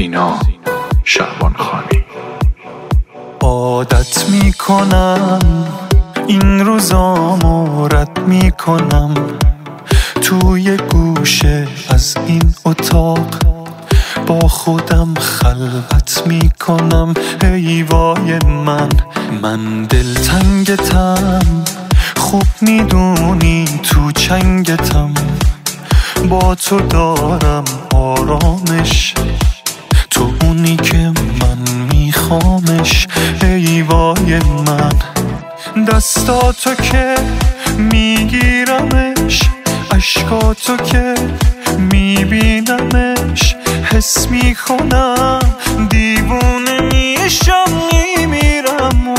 سینا شعبانخانی. عادت میکنم این روزامو رد میکنم، توی گوشه از این اتاق با خودم خلوت میکنم. ای وای من دلتنگتم، خوب میدونی تو چنگتم، با تو دارم آرامش، تو اونی که من میخوامش. ای وای دستاتو که میگیرمش، عشقاتو که میبینمش، حس میکنم دیوونه میشم میمیرم.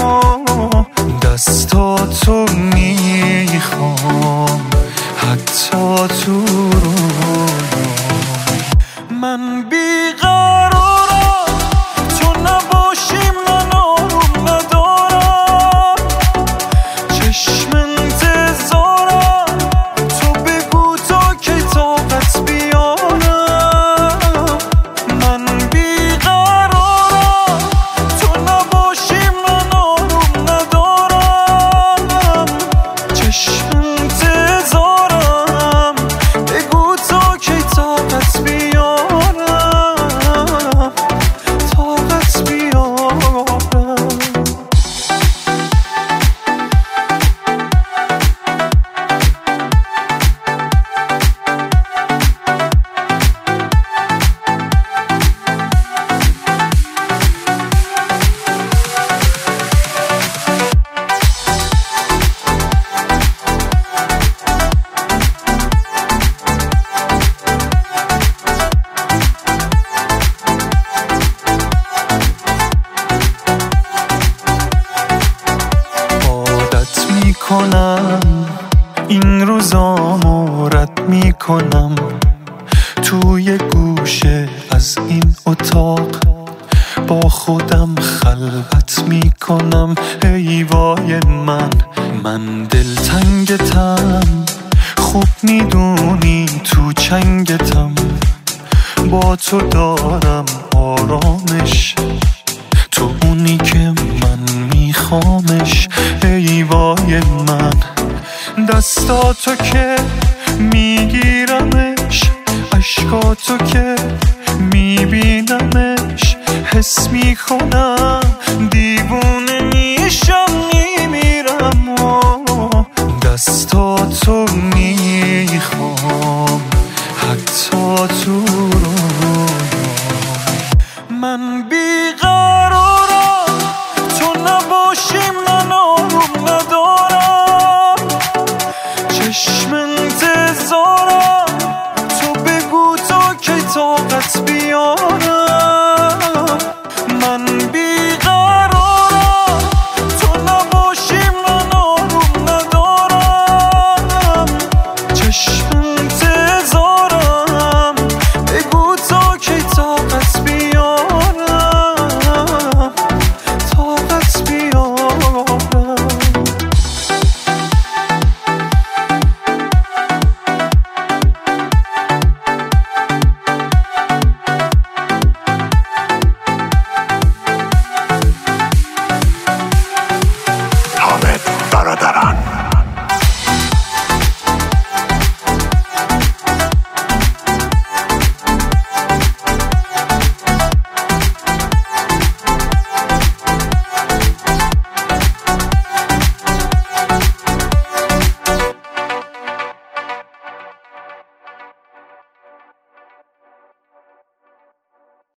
دستاتو میخوام حتی تو من بیقرارم، تو نباشی من آروم ندارم، چشم انتظارم، تو بگو تا که طاقت بیارم. من بیقرارم، تو نباشی من آروم ندارم، چشم انتظارم، بگو تا که طاقت بیارم، طاقت بیارم. این روزامو رد میکنم، توی گوشه از این اتاق با خودم خلوت میکنم. ای وای من دلتنگتم، خوب میدونی تو چنگتم، با تو دارم آرامش، تو اونی که من میخوامش. ای وای دستاتو که میگیرمش، عشقاتو که میبینمش، حس میکنم دیوونه میشم میمیرم. دستاتو میخوام حتی تو من بیقرارم، تو نباشی من آروم ندارم، چشم انتظارم، تو بگو تا که طاقت بیارم.